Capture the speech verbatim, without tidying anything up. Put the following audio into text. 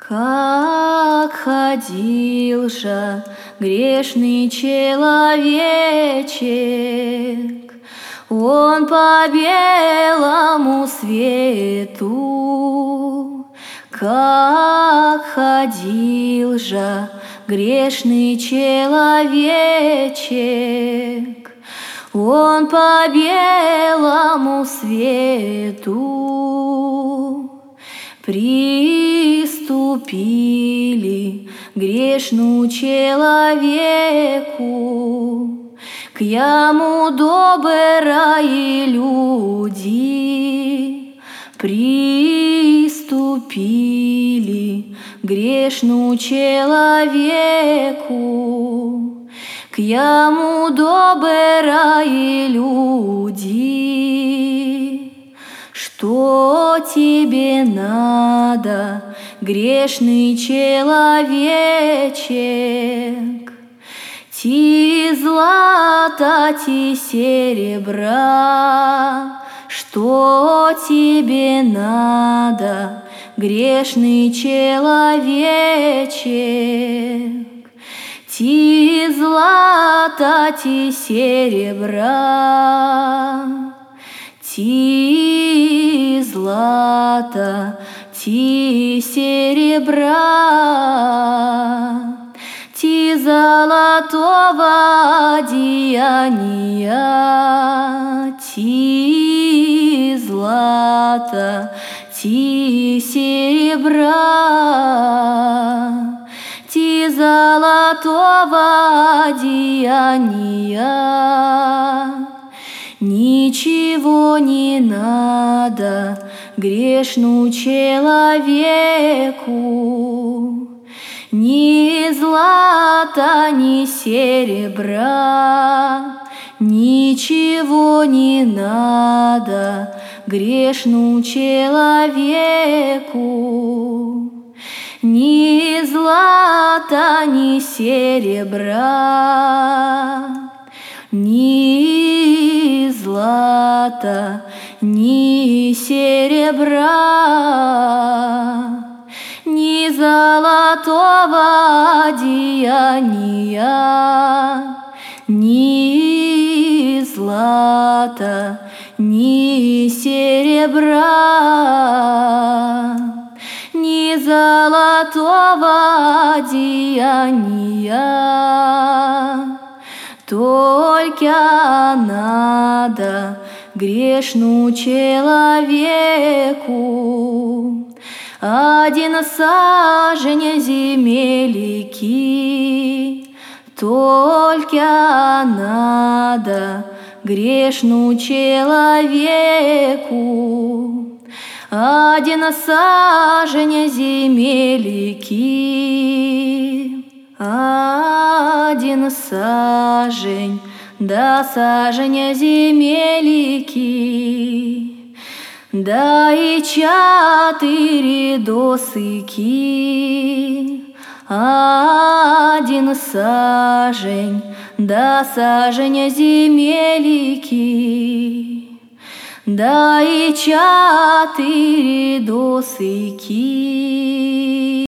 Как ходил же грешный человечек, он по белому свету. Как ходил же грешный человечек, он по белому свету. Приступили грешному человеку, к яму добрые люди. Приступили грешному человеку, к яму добрые люди. Что тебе надо, грешный человечек? Ти злата, ти серебра. Что тебе надо, грешный человечек? Ти злата, ти серебра. Ти злата, ти серебра, ти золотого одеяния, ти злата, ти серебра, ти золотого одеяния. Ничего не надо грешному человеку, ни злата, ни серебра. Ничего не надо грешному человеку, ни злата, ни серебра. Ни злата, ни серебра, ни золотого одеяния, ни злата, ни серебра, ни золотого одеяния. Только надо грешному человеку один сажень земелики. Только надо грешному человеку один сажень земелики. Один сажень, да сажень земелики, да и четыре досыки. Один сажень, да сажень земелики, да и четыре досыки.